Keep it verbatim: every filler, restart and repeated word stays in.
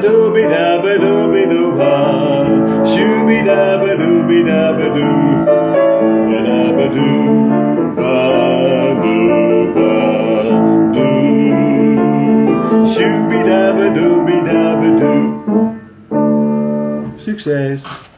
dooby dabba dooby doo ha. Shooby dabba dooby dabba doo. Ba dabba doo ba doo ba doo. Shooby dabba dooby dabba doo. Succes!